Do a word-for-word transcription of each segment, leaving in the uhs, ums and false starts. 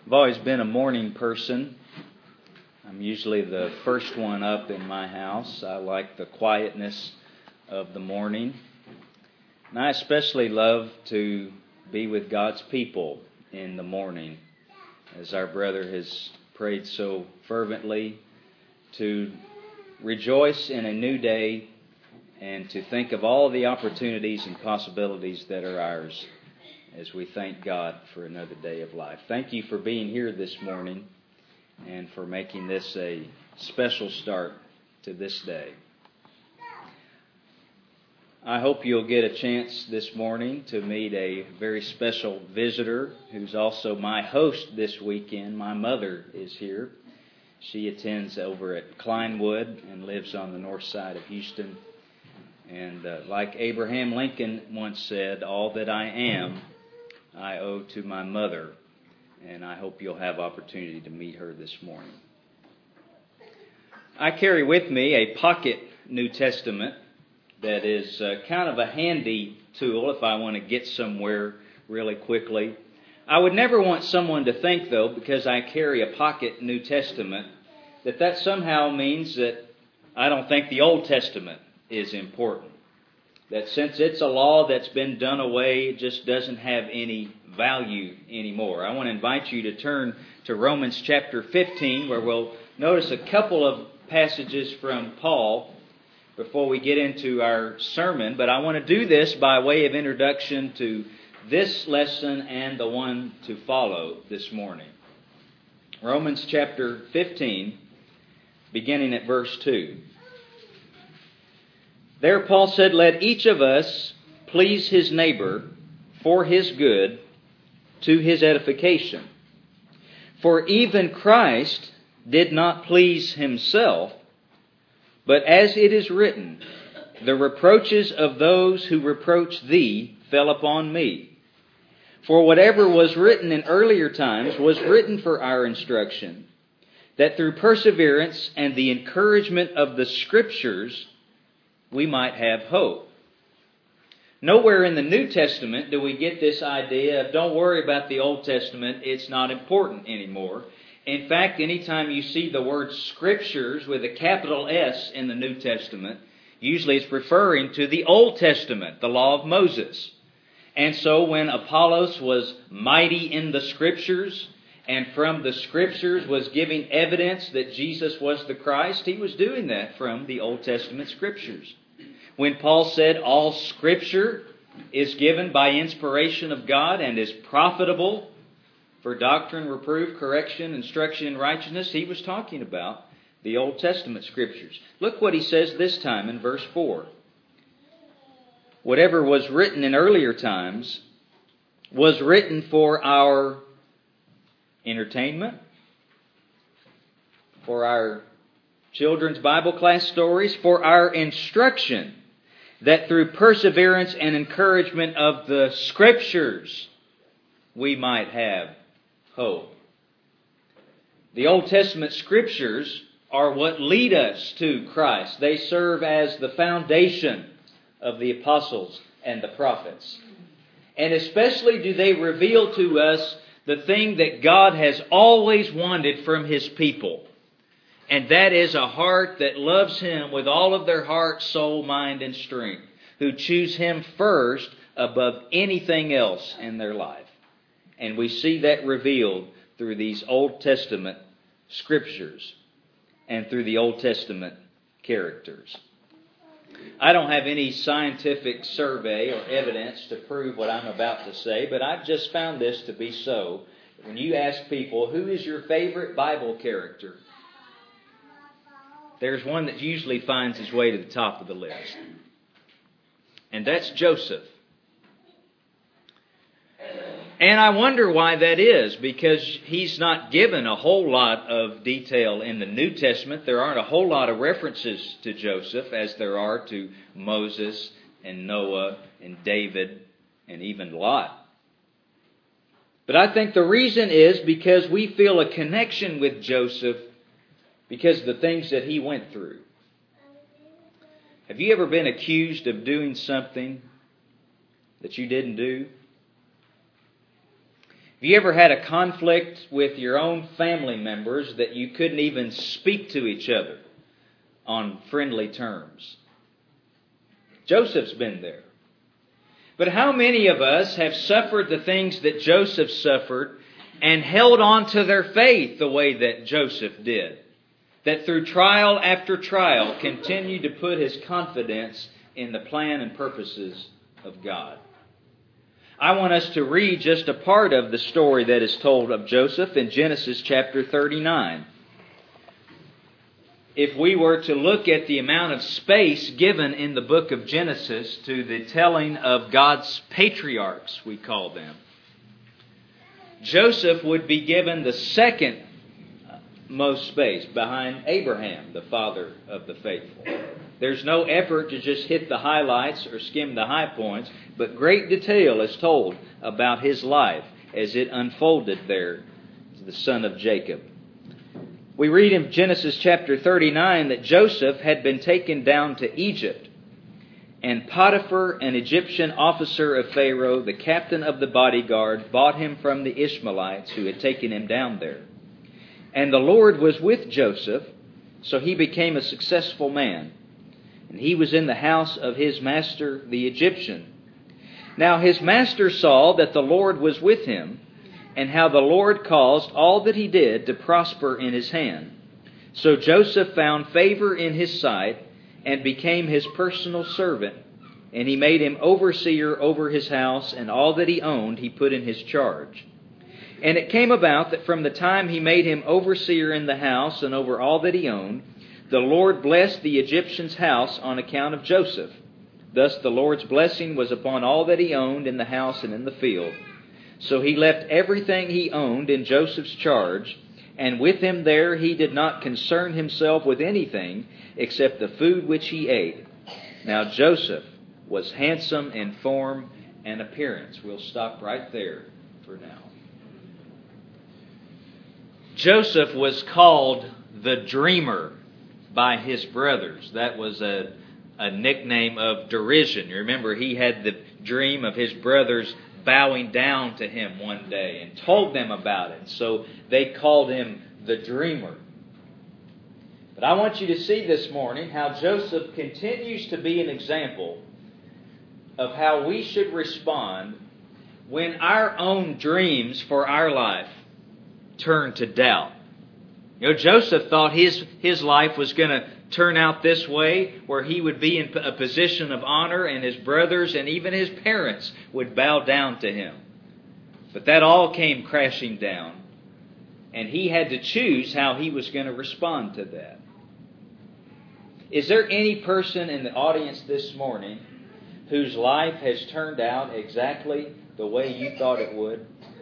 I've always been a morning person. I'm usually the first one up in my house. I like the quietness of the morning. And I especially love to be with God's people in the morning, as our brother has prayed so fervently, to rejoice in a new day and to think of all the opportunities and possibilities that are ours as we thank God for another day of life. Thank you for being here this morning and for making this a special start to this day. I hope you'll get a chance this morning to meet a very special visitor who's also my host this weekend. My mother is here. She attends over at Kleinwood and lives on the north side of Houston. And uh, like Abraham Lincoln once said, all that I am, I owe to my mother. And I hope you'll have opportunity to meet her this morning. I carry with me a pocket New Testament that is uh, kind of a handy tool if I want to get somewhere really quickly. I would never want someone to think, though, because I carry a pocket New Testament, that that somehow means that I don't think the Old Testament is important. That since it's a law that's been done away, it just doesn't have any value anymore. I want to invite you to turn to Romans chapter fifteen, where we'll notice a couple of passages from Paul before we get into our sermon. But I want to do this by way of introduction to this lesson and the one to follow this morning. Romans chapter fifteen, beginning at verse two. There Paul said, "Let each of us please his neighbor for his good, to his edification. For even Christ did not please himself, but as it is written, the reproaches of those who reproach thee fell upon me. For whatever was written in earlier times was written for our instruction, that through perseverance and the encouragement of the Scriptures we might have hope." Nowhere in the New Testament do we get this idea of don't worry about the Old Testament, it's not important anymore. In fact, anytime you see the word Scriptures with a capital S in the New Testament, usually it's referring to the Old Testament, the law of Moses. And so when Apollos was mighty in the Scriptures, and from the Scriptures was giving evidence that Jesus was the Christ, he was doing that from the Old Testament Scriptures. When Paul said all Scripture is given by inspiration of God and is profitable for doctrine, reproof, correction, instruction in righteousness, he was talking about the Old Testament Scriptures. Look what he says this time in verse four. Whatever was written in earlier times was written for our entertainment, for our children's Bible class stories, for our instruction, that through perseverance and encouragement of the Scriptures we might have hope. The Old Testament Scriptures are what lead us to Christ. They serve as the foundation of the apostles and the prophets. And especially do they reveal to us the thing that God has always wanted from His people. And that is a heart that loves Him with all of their heart, soul, mind, and strength. Who choose Him first above anything else in their life. And we see that revealed through these Old Testament Scriptures and through the Old Testament characters. I don't have any scientific survey or evidence to prove what I'm about to say, but I've just found this to be so. When you ask people, who is your favorite Bible character? There's one that usually finds his way to the top of the list. And that's Joseph. And I wonder why that is, because he's not given a whole lot of detail in the New Testament. There aren't a whole lot of references to Joseph as there are to Moses and Noah and David and even Lot. But I think the reason is because we feel a connection with Joseph because of the things that he went through. Have you ever been accused of doing something that you didn't do? Have you ever had a conflict with your own family members that you couldn't even speak to each other on friendly terms? Joseph's been there. But how many of us have suffered the things that Joseph suffered and held on to their faith the way that Joseph did? That through trial after trial continued to put his confidence in the plan and purposes of God. I want us to read just a part of the story that is told of Joseph in Genesis chapter thirty-nine. If we were to look at the amount of space given in the book of Genesis to the telling of God's patriarchs, we call them, Joseph would be given the second most space behind Abraham, the father of the faithful. There's no effort to just hit the highlights or skim the high points, but great detail is told about his life as it unfolded there, the son of Jacob. We read in Genesis chapter thirty-nine that Joseph had been taken down to Egypt, and Potiphar, an Egyptian officer of Pharaoh, the captain of the bodyguard, bought him from the Ishmaelites who had taken him down there. And the Lord was with Joseph, so he became a successful man. And he was in the house of his master, the Egyptian. Now his master saw that the Lord was with him, and how the Lord caused all that he did to prosper in his hand. So Joseph found favor in his sight, and became his personal servant. And he made him overseer over his house, and all that he owned he put in his charge. And it came about that from the time he made him overseer in the house and over all that he owned, the Lord blessed the Egyptian's house on account of Joseph. Thus the Lord's blessing was upon all that he owned in the house and in the field. So he left everything he owned in Joseph's charge, and with him there he did not concern himself with anything except the food which he ate. Now Joseph was handsome in form and appearance. We'll stop right there for now. Joseph was called the dreamer by his brothers. That was a, a nickname of derision. You remember, he had the dream of his brothers bowing down to him one day and told them about it. So they called him the dreamer. But I want you to see this morning how Joseph continues to be an example of how we should respond when our own dreams for our life turn to doubt. You know, Joseph thought his, his life was going to turn out this way, where he would be in a position of honor and his brothers and even his parents would bow down to him. But that all came crashing down, and he had to choose how he was going to respond to that. Is there any person in the audience this morning whose life has turned out exactly the way you thought it would?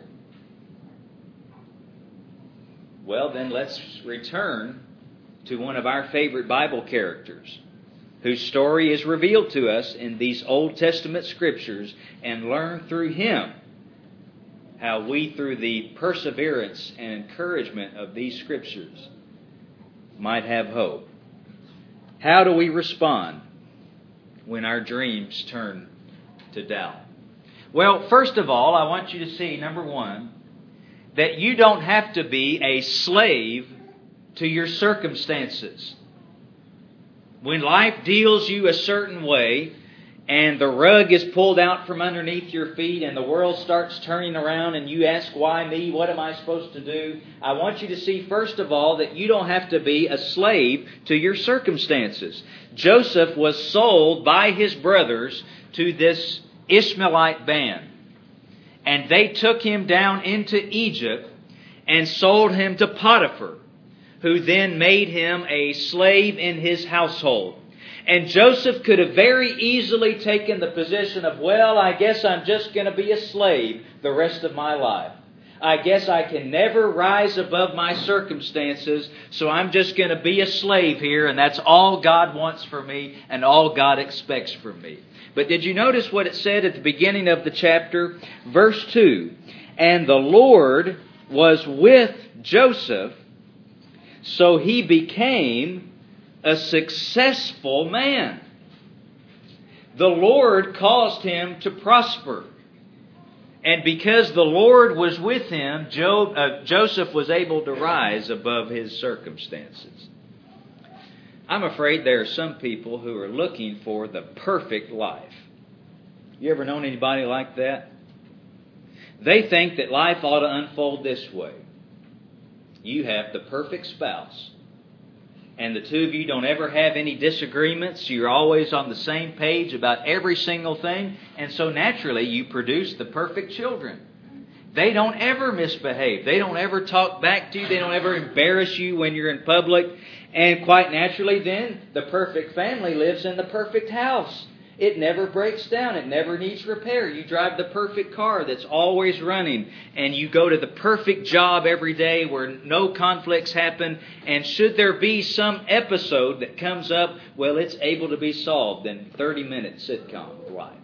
Well, then let's return to one of our favorite Bible characters, whose story is revealed to us in these Old Testament scriptures, and learn through him how we, through the perseverance and encouragement of these scriptures, might have hope. How do we respond when our dreams turn to doubt? Well, first of all, I want you to see, number one, that you don't have to be a slave to your circumstances. When life deals you a certain way, and the rug is pulled out from underneath your feet, and the world starts turning around, and you ask, why me? What am I supposed to do? I want you to see, first of all, that you don't have to be a slave to your circumstances. Joseph was sold by his brothers to this Ishmaelite band. And they took him down into Egypt and sold him to Potiphar, who then made him a slave in his household. And Joseph could have very easily taken the position of, well, I guess I'm just going to be a slave the rest of my life. I guess I can never rise above my circumstances, so I'm just going to be a slave here, and that's all God wants for me and all God expects from me. But did you notice what it said at the beginning of the chapter? Verse two, and the Lord was with Joseph, so he became a successful man. The Lord caused him to prosper. And because the Lord was with him, Job, uh, Joseph was able to rise above his circumstances. I'm afraid there are some people who are looking for the perfect life. You ever known anybody like that? They think that life ought to unfold this way. You have the perfect spouse, and the two of you don't ever have any disagreements. You're always on the same page about every single thing, and so naturally you produce the perfect children. They don't ever misbehave. They don't ever talk back to you. They don't ever embarrass you when you're in public. And quite naturally then, the perfect family lives in the perfect house. It never breaks down. It never needs repair. You drive the perfect car that's always running. And you go to the perfect job every day where no conflicts happen. And should there be some episode that comes up, well, it's able to be solved in thirty minute sitcom of life.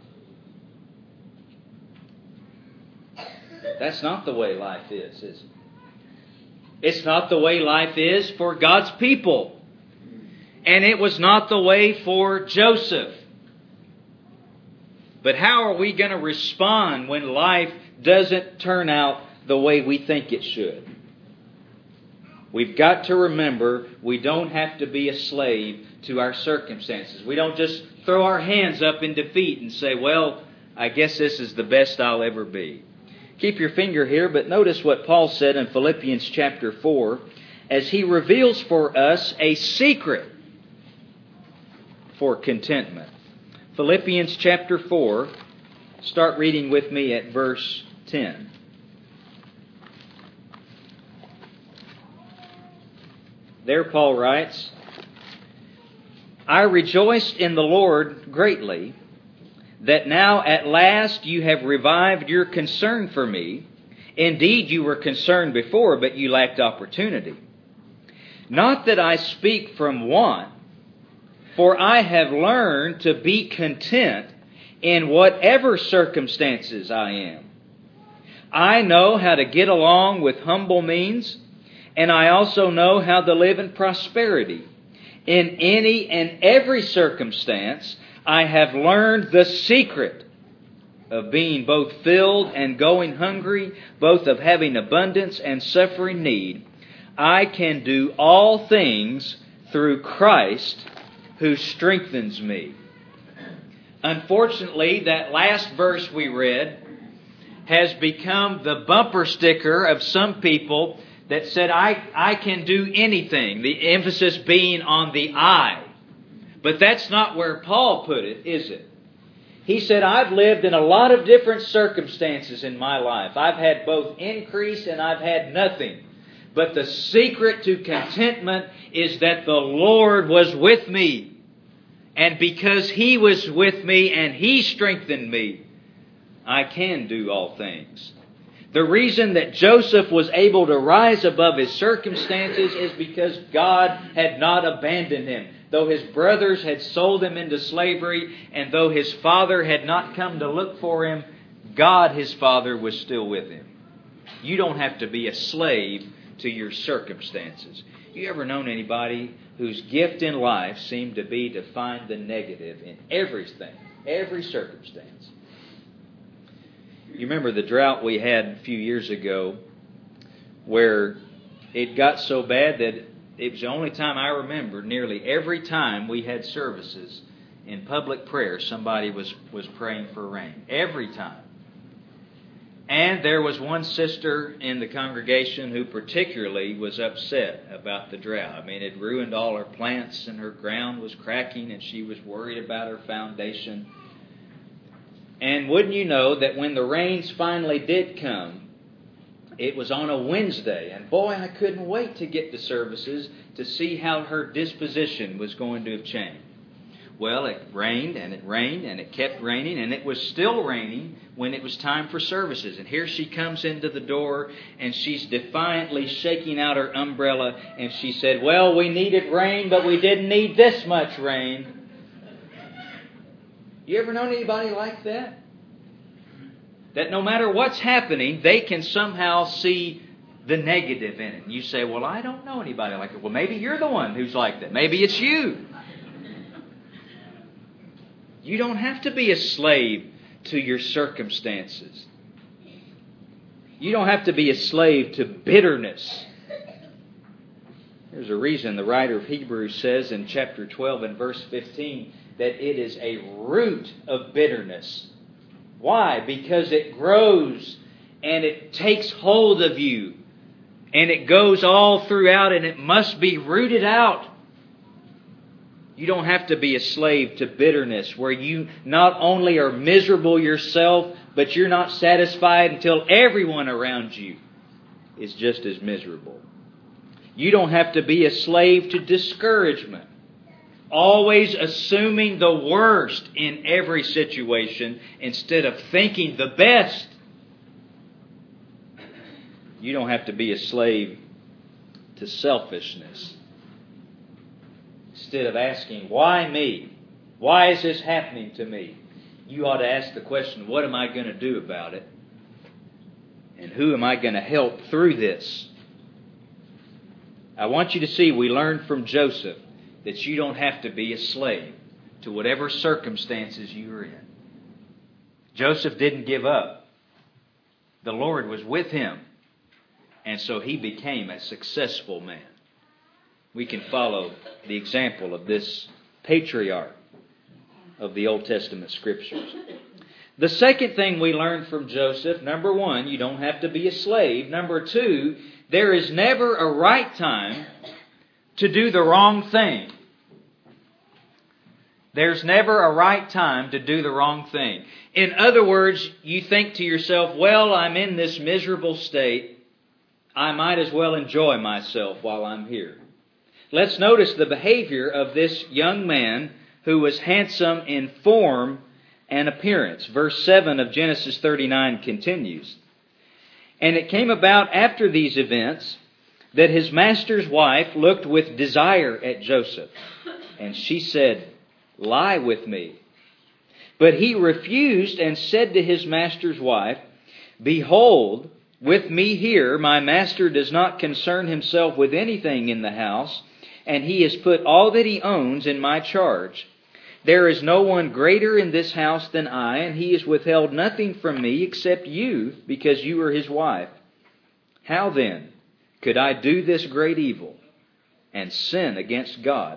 That's not the way life is, is it? It's not the way life is for God's people. And it was not the way for Joseph. But how are we going to respond when life doesn't turn out the way we think it should? We've got to remember we don't have to be a slave to our circumstances. We don't just throw our hands up in defeat and say, well, I guess this is the best I'll ever be. Keep your finger here, but notice what Paul said in Philippians chapter four as he reveals for us a secret for contentment. Philippians chapter four, start reading with me at verse ten. There Paul writes, I rejoiced in the Lord greatly that now at last you have revived your concern for me. Indeed, you were concerned before, but you lacked opportunity. Not that I speak from want, for I have learned to be content in whatever circumstances I am. I know how to get along with humble means, and I also know how to live in prosperity. In any and every circumstance, I have learned the secret of being both filled and going hungry, both of having abundance and suffering need. I can do all things through Christ who strengthens me. Unfortunately, that last verse we read has become the bumper sticker of some people that said, I, I can do anything. The emphasis being on the I. But that's not where Paul put it, is it? He said, I've lived in a lot of different circumstances in my life. I've had both increase and I've had nothing. But the secret to contentment is that the Lord was with me. And because He was with me and He strengthened me, I can do all things. The reason that Joseph was able to rise above his circumstances is because God had not abandoned him. Though his brothers had sold him into slavery, and though his father had not come to look for him, God, his father, was still with him. You don't have to be a slave to your circumstances. You ever known anybody whose gift in life seemed to be to find the negative in everything, every circumstance? You remember the drought we had a few years ago where it got so bad that it was the only time I remember, nearly every time we had services in public prayer, somebody was, was praying for rain. Every time. And there was one sister in the congregation who particularly was upset about the drought. I mean, it ruined all her plants and her ground was cracking and she was worried about her foundation. And wouldn't you know that when the rains finally did come, it was on a Wednesday, and boy, I couldn't wait to get to services to see how her disposition was going to have changed. Well, it rained, and it rained, and it kept raining, and it was still raining when it was time for services. And here she comes into the door, and she's defiantly shaking out her umbrella, and she said, well, we needed rain, but we didn't need this much rain. You ever known anybody like that? That no matter what's happening, they can somehow see the negative in it. And you say, well, I don't know anybody like that. Well, maybe you're the one who's like that. Maybe it's you. You don't have to be a slave to your circumstances. You don't have to be a slave to bitterness. There's a reason the writer of Hebrews says in chapter twelve and verse fifteen that it is a root of bitterness. Why? Because it grows and it takes hold of you and it goes all throughout and it must be rooted out. You don't have to be a slave to bitterness where you not only are miserable yourself, but you're not satisfied until everyone around you is just as miserable. You don't have to be a slave to discouragement, always assuming the worst in every situation instead of thinking the best. You don't have to be a slave to selfishness. Instead of asking, why me? Why is this happening to me? You ought to ask the question, what am I going to do about it? And who am I going to help through this? I want you to see, we learned from Joseph that you don't have to be a slave to whatever circumstances you are in. Joseph didn't give up. The Lord was with him. And so he became a successful man. We can follow the example of this patriarch of the Old Testament Scriptures. The second thing we learn from Joseph, number one, you don't have to be a slave. Number two, there is never a right time to do the wrong thing. There's never a right time to do the wrong thing. In other words, you think to yourself, well, I'm in this miserable state. I might as well enjoy myself while I'm here. Let's notice the behavior of this young man who was handsome in form and appearance. Verse seven of Genesis thirty-nine continues. And it came about after these events that his master's wife looked with desire at Joseph. And she said, lie with me. But he refused and said to his master's wife, behold, with me here my master does not concern himself with anything in the house, and he has put all that he owns in my charge. There is no one greater in this house than I, and he has withheld nothing from me except you, because you are his wife. How then could I do this great evil and sin against God?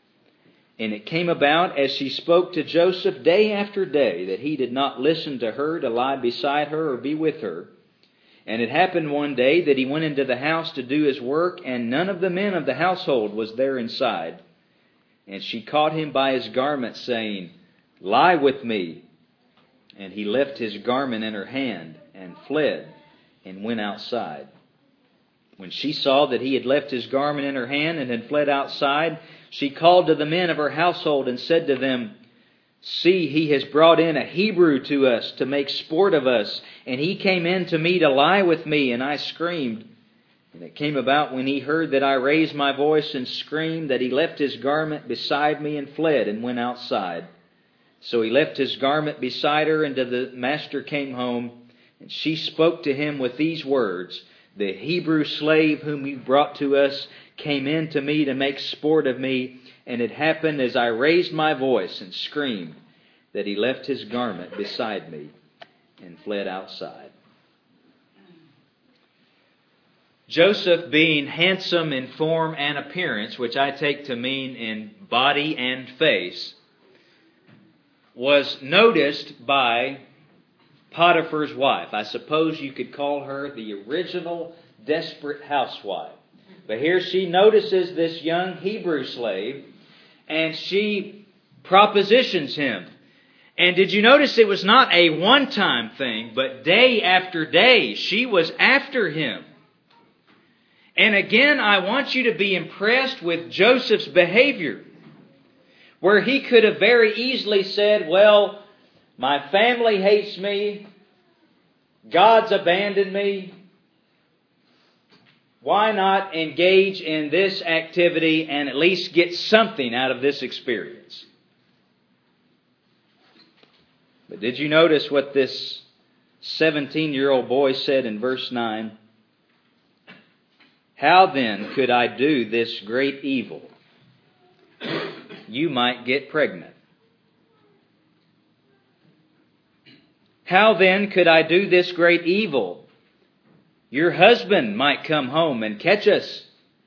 And it came about as she spoke to Joseph day after day that he did not listen to her to lie beside her or be with her. And it happened one day that he went into the house to do his work, and none of the men of the household was there inside. And she caught him by his garment, saying, lie with me. And he left his garment in her hand, and fled, and went outside. When she saw that he had left his garment in her hand, and had fled outside, she called to the men of her household, and said to them, see, he has brought in a Hebrew to us to make sport of us. And he came in to me to lie with me, and I screamed. And it came about when he heard that I raised my voice and screamed, that he left his garment beside me and fled and went outside. So he left his garment beside her, and the master came home. And she spoke to him with these words, the Hebrew slave whom you brought to us came in to me to make sport of me. And it happened as I raised my voice and screamed that he left his garment beside me and fled outside. Joseph, being handsome in form and appearance, which I take to mean in body and face, was noticed by Potiphar's wife. I suppose you could call her the original desperate housewife. But here she notices this young Hebrew slave, and she propositions him. And did you notice it was not a one-time thing, but day after day she was after him. And again, I want you to be impressed with Joseph's behavior, where he could have very easily said, well, my family hates me, God's abandoned me. Why not engage in this activity and at least get something out of this experience? But did you notice what this seventeen-year-old boy said in verse nine? How then could I do this great evil? You might get pregnant. How then could I do this great evil Your husband might come home and catch us.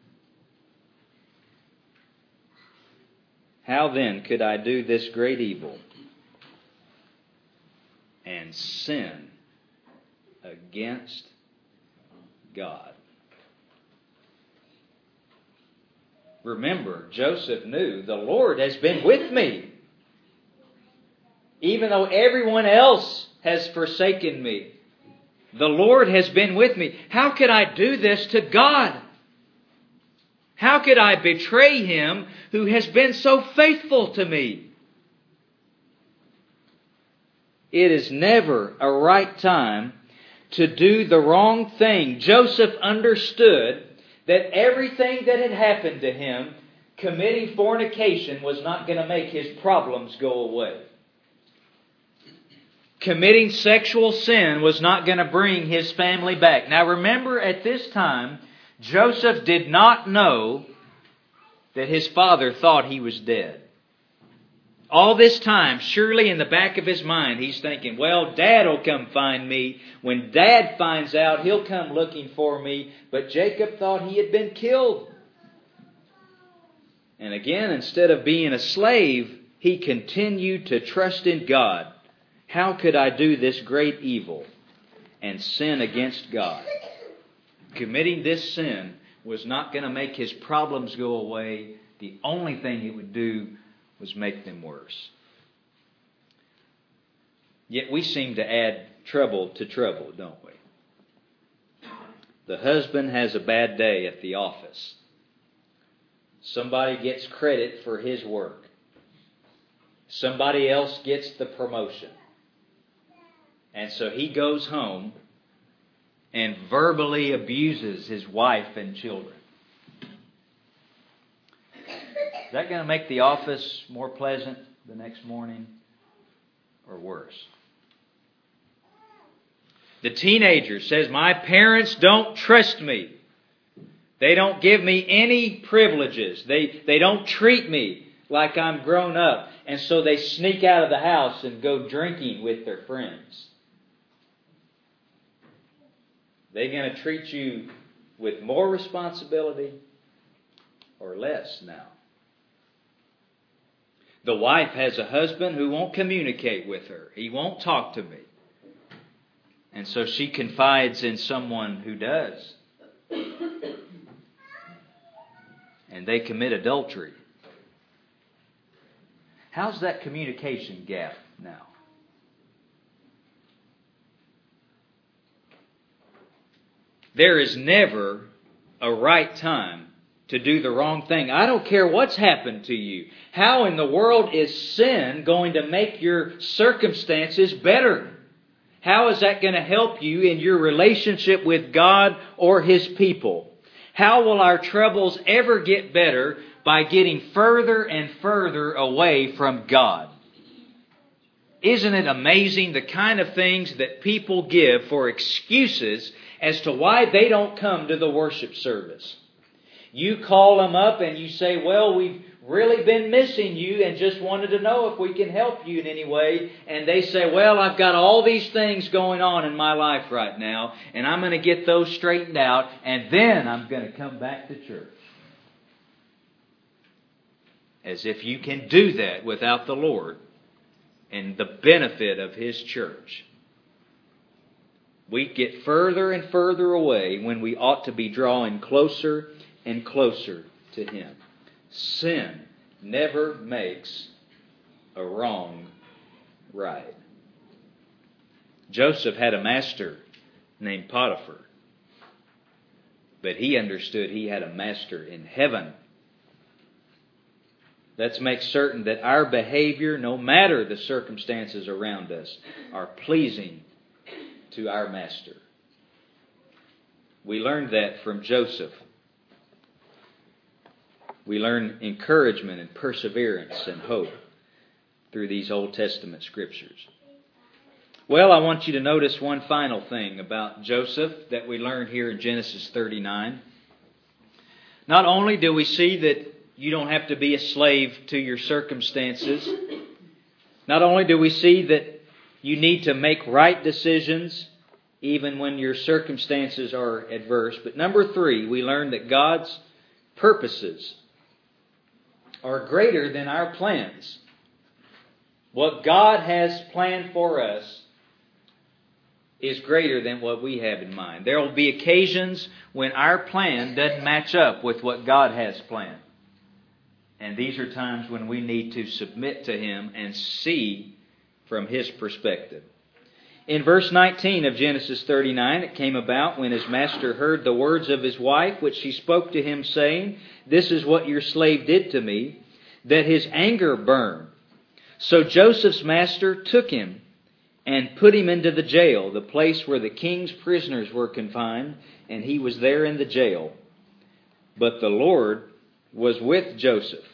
How then could I do this great evil and sin against God? Remember, Joseph knew the Lord has been with me. Even though everyone else has forsaken me, the Lord has been with me. How could I do this to God? How could I betray Him who has been so faithful to me? It is never a right time to do the wrong thing. Joseph understood that everything that had happened to him, committing fornication, was not going to make his problems go away. Committing sexual sin was not going to bring his family back. Now remember, at this time, Joseph did not know that his father thought he was dead. All this time, surely in the back of his mind, he's thinking, well, Dad will come find me. When Dad finds out, he'll come looking for me. But Jacob thought he had been killed. And again, instead of being a slave, he continued to trust in God. How could I do this great evil and sin against God? Committing this sin was not going to make his problems go away. The only thing it would do was make them worse. Yet we seem to add trouble to trouble, don't we? The husband has a bad day at the office. Somebody gets credit for his work. Somebody else gets the promotion. And so he goes home and verbally abuses his wife and children. Is that going to make the office more pleasant the next morning or worse? The teenager says, my parents don't trust me. They don't give me any privileges. They, they don't treat me like I'm grown up. And so they sneak out of the house and go drinking with their friends. They going to treat you with more responsibility or less now? The wife has a husband who won't communicate with her. He won't talk to me. And so she confides in someone who does. And they commit adultery. How's that communication gap now? There is never a right time to do the wrong thing. I don't care what's happened to you. How in the world is sin going to make your circumstances better? How is that going to help you in your relationship with God or His people? How will our troubles ever get better by getting further and further away from God? Isn't it amazing the kind of things that people give for excuses as to why they don't come to the worship service? You call them up and you say, well, we've really been missing you and just wanted to know if we can help you in any way. And they say, well, I've got all these things going on in my life right now, and I'm going to get those straightened out, and then I'm going to come back to church. As if you can do that without the Lord and the benefit of His church. We get further and further away when we ought to be drawing closer and closer to Him. Sin never makes a wrong right. Joseph had a master named Potiphar, but he understood he had a master in heaven. Let's make certain that our behavior, no matter the circumstances around us, are pleasing to our master. We learned that from Joseph. We learn encouragement and perseverance and hope through these Old Testament scriptures. Well, I want you to notice one final thing about Joseph that we learn here in Genesis thirty-nine. Not only do we see that you don't have to be a slave to your circumstances, not only do we see that you need to make right decisions even when your circumstances are adverse. But number three, we learn that God's purposes are greater than our plans. What God has planned for us is greater than what we have in mind. There will be occasions when our plan doesn't match up with what God has planned. And these are times when we need to submit to Him and see from His perspective. In verse nineteen of Genesis thirty-nine, it came about when his master heard the words of his wife, which she spoke to him, saying, "This is what your slave did to me," that his anger burned. So Joseph's master took him and put him into the jail, the place where the king's prisoners were confined, and he was there in the jail. But the Lord was with Joseph,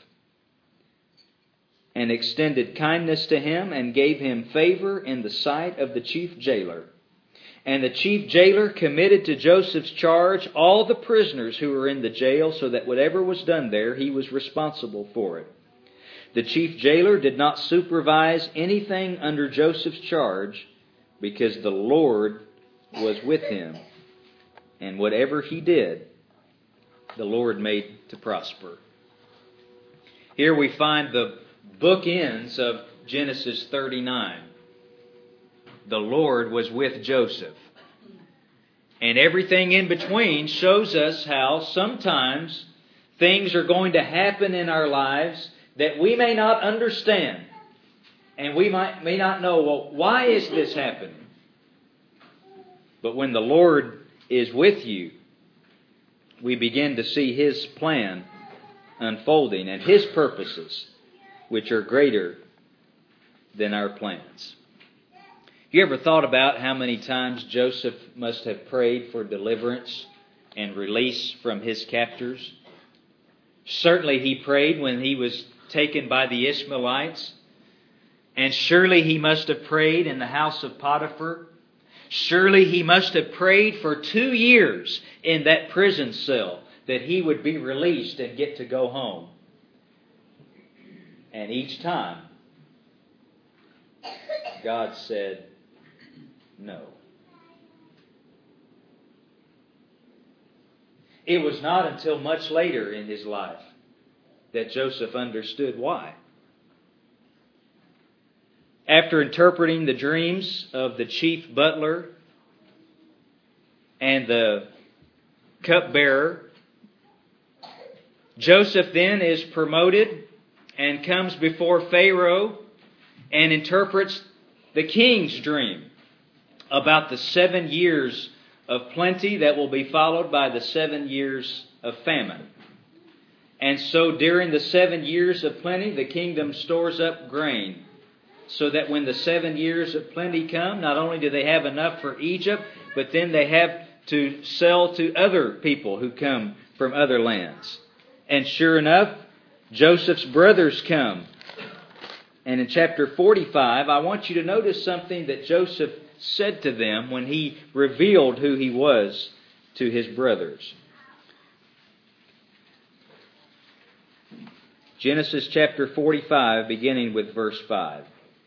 and extended kindness to him, and gave him favor in the sight of the chief jailer. And the chief jailer committed to Joseph's charge all the prisoners who were in the jail, so that whatever was done there, he was responsible for it. The chief jailer did not supervise anything under Joseph's charge, because the Lord was with him, and whatever he did, the Lord made to prosper. Here we find the bookends of Genesis thirty-nine. The Lord was with Joseph. And everything in between shows us how sometimes things are going to happen in our lives that we may not understand. And we might may not know, well, why is this happening? But when the Lord is with you, we begin to see His plan unfolding and His purposes, which are greater than our plans. You ever thought about how many times Joseph must have prayed for deliverance and release from his captors? Certainly he prayed when he was taken by the Ishmaelites. And surely he must have prayed in the house of Potiphar. Surely he must have prayed for two years in that prison cell that he would be released and get to go home. And each time, God said, no. It was not until much later in his life that Joseph understood why. After interpreting the dreams of the chief butler and the cupbearer, Joseph then is promoted and comes before Pharaoh and interprets the king's dream about the seven years of plenty that will be followed by the seven years of famine. And so during the seven years of plenty, the kingdom stores up grain, so that when the seven years of plenty come, not only do they have enough for Egypt, but then they have to sell to other people who come from other lands. And sure enough, Joseph's brothers come. And in chapter forty-five, I want you to notice something that Joseph said to them when he revealed who he was to his brothers. Genesis chapter forty-five, beginning with verse five.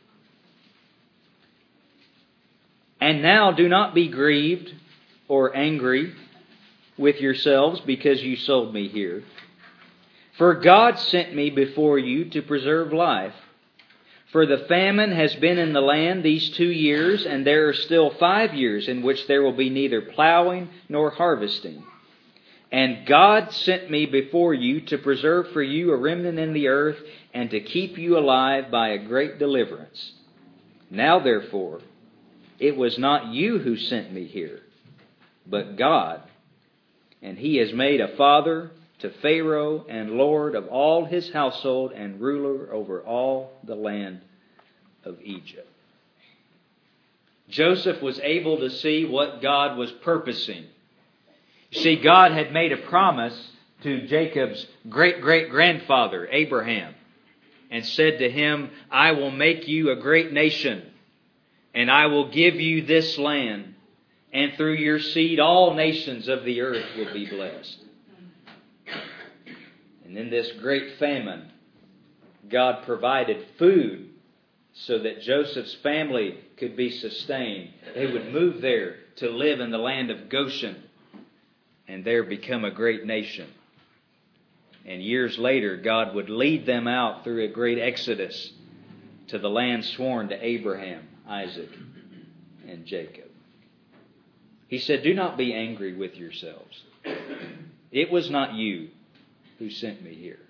And now do not be grieved or angry with yourselves because you sold me here. For God sent me before you to preserve life. For the famine has been in the land these two years, and there are still five years in which there will be neither plowing nor harvesting. And God sent me before you to preserve for you a remnant in the earth, and to keep you alive by a great deliverance. Now therefore, it was not you who sent me here, but God. And He has made a father to Pharaoh and Lord of all his household and ruler over all the land of Egypt. Joseph was able to see what God was purposing. You see, God had made a promise to Jacob's great-great-grandfather, Abraham, and said to him, I will make you a great nation, and I will give you this land, and through your seed all nations of the earth will be blessed. And in this great famine, God provided food so that Joseph's family could be sustained. They would move there to live in the land of Goshen and there become a great nation. And years later, God would lead them out through a great exodus to the land sworn to Abraham, Isaac, and Jacob. He said, "Do not be angry with yourselves. It was not you who sent me here,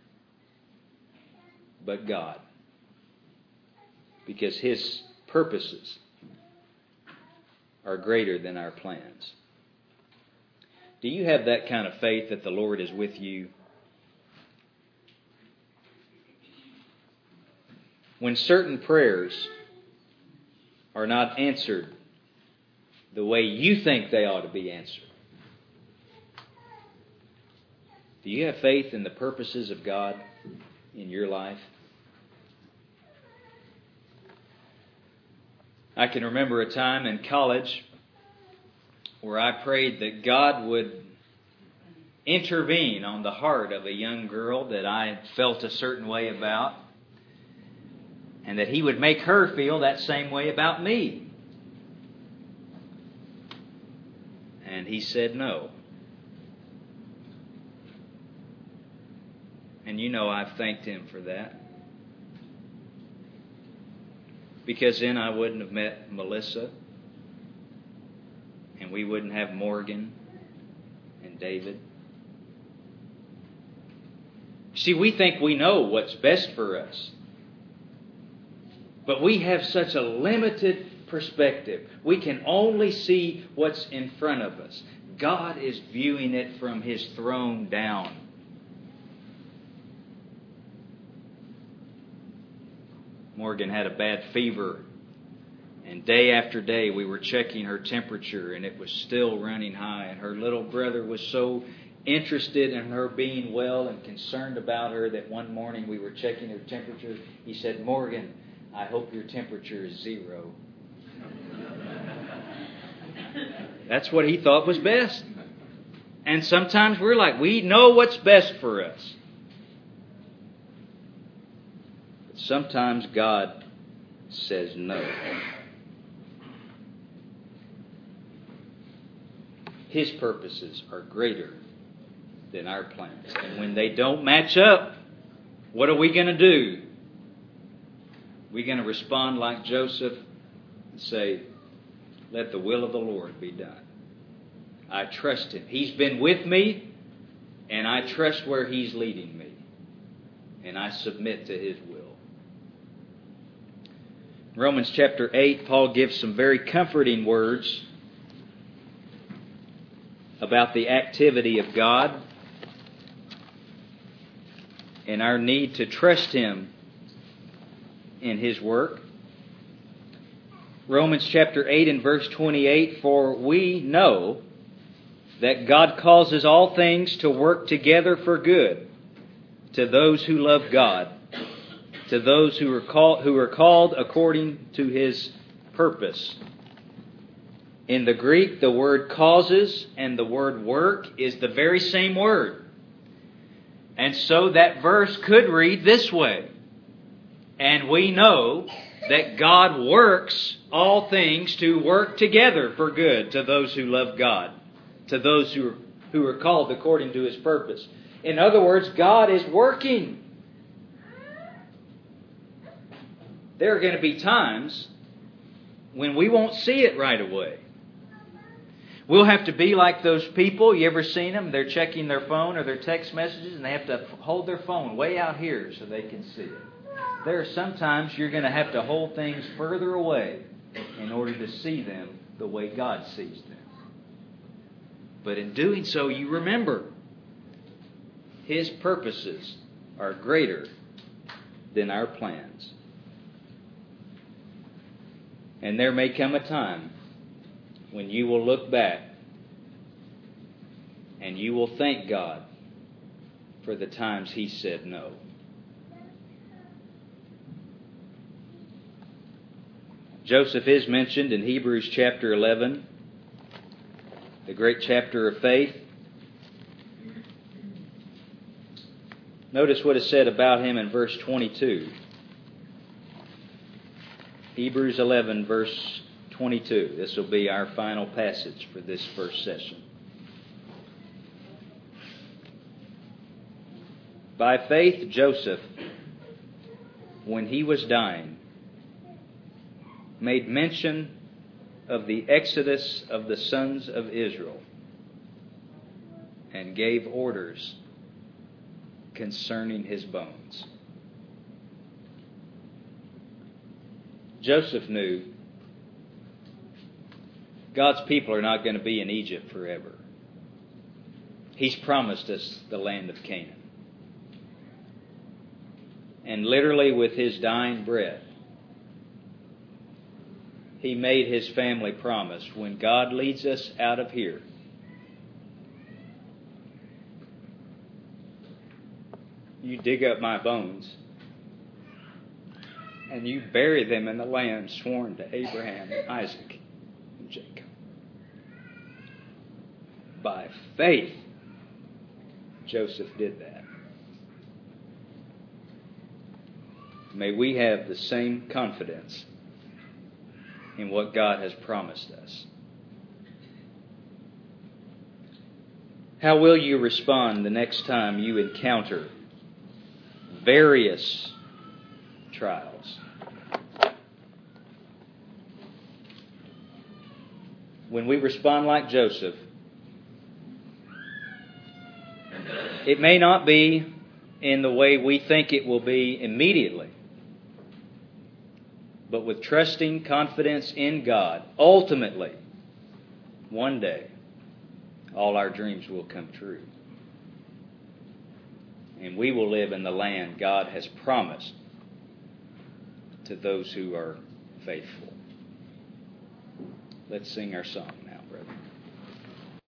but God, because His purposes are greater than our plans." Do you have that kind of faith that the Lord is with you? When certain prayers are not answered the way you think they ought to be answered, do you have faith in the purposes of God in your life? I can remember a time in college where I prayed that God would intervene on the heart of a young girl that I felt a certain way about, and that He would make her feel that same way about me. And He said no. And you know I've thanked Him for that. Because then I wouldn't have met Melissa, and we wouldn't have Morgan and David. See, we think we know what's best for us. But we have such a limited perspective. We can only see what's in front of us. God is viewing it from His throne down. Morgan had a bad fever, and day after day we were checking her temperature, and it was still running high. And her little brother was so interested in her being well and concerned about her that one morning we were checking her temperature. He said, "Morgan, I hope your temperature is zero." That's what he thought was best. And sometimes we're like, we know what's best for us. But sometimes God says no. His purposes are greater than our plans. And when they don't match up, what are we going to do? We're going to respond like Joseph and say, "Let the will of the Lord be done." I trust Him. He's been with me, and I trust where He's leading me. And I submit to His will. In Romans chapter eight, Paul gives some very comforting words about the activity of God and our need to trust Him in His work. Romans chapter eight and verse twenty-eight, "For we know that God causes all things to work together for good to those who love God, to those who are called, who are called according to His purpose." In the Greek, the word causes and the word work is the very same word. And so that verse could read this way: "And we know that God works all things to work together for good to those who love God, to those who are, who are called according to His purpose." In other words, God is working. There are going to be times when we won't see it right away. We'll have to be like those people. You ever seen them? They're checking their phone or their text messages, and they have to hold their phone way out here so they can see it. There are sometimes you're going to have to hold things further away in order to see them the way God sees them. But in doing so, you remember His purposes are greater than our plans. And there may come a time when you will look back and you will thank God for the times He said no. Joseph is mentioned in Hebrews chapter eleven, the great chapter of faith. Notice what is said about him in verse twenty-two. Hebrews eleven, verse twenty-two. This will be our final passage for this first session. By faith, Joseph, when he was dying, made mention of the exodus of the sons of Israel and gave orders concerning his bones. Joseph knew God's people are not going to be in Egypt forever. He's promised us the land of Canaan. And literally with his dying breath, he made his family promise, when God leads us out of here, you dig up my bones and you bury them in the land sworn to Abraham, Isaac, and Jacob. By faith, Joseph did that. May we have the same confidence in what God has promised us. How will you respond the next time you encounter various trials? When we respond like Joseph, it may not be in the way we think it will be immediately, but with trusting confidence in God, ultimately, one day, all our dreams will come true. And we will live in the land God has promised to those who are faithful. Let's sing our song.